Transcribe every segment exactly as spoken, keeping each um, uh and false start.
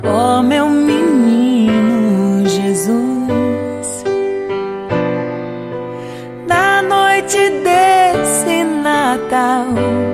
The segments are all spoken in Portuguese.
Ó meu menino Jesus, na noite desse Natal,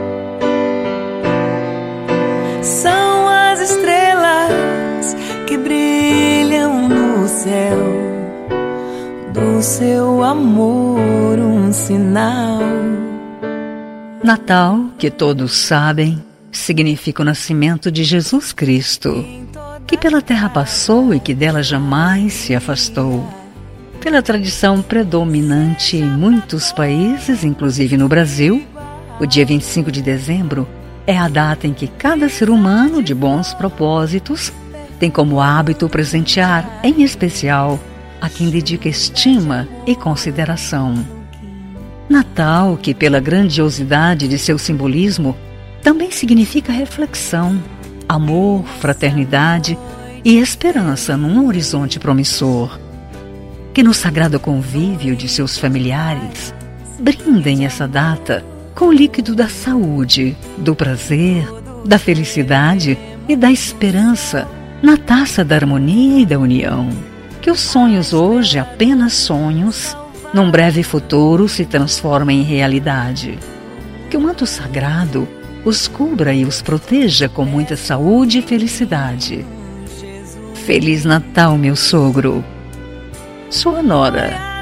são as estrelas que brilham no céu, do seu amor um sinal. Natal, que todos sabem, significa o nascimento de Jesus Cristo, que pela terra passou e que dela jamais se afastou. Pela tradição predominante em muitos países, inclusive no Brasil, o dia vinte e cinco de dezembro é a data em que cada ser humano de bons propósitos tem como hábito presentear, em especial, a quem dedica estima e consideração. Natal, que pela grandiosidade de seu simbolismo, também significa reflexão, amor, fraternidade e esperança num horizonte promissor. Que no sagrado convívio de seus familiares, brindem essa data com o líquido da saúde, do prazer, da felicidade e da esperança na taça da harmonia e da união. Que os sonhos hoje, apenas sonhos, num breve futuro se transformem em realidade. Que o manto sagrado os cubra e os proteja com muita saúde e felicidade. Feliz Natal, meu sogro, sua nora.